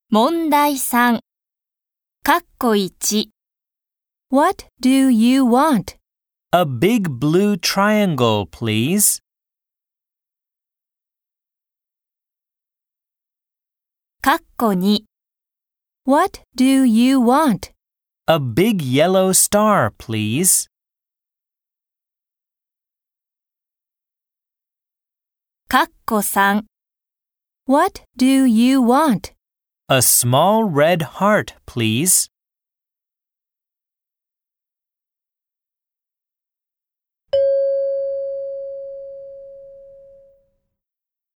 問題3、括弧1、 What do you want? A big blue triangle, please. 括弧2、 What do you want? A big yellow star, please. 括弧3、 What do you want? A small red heart, please.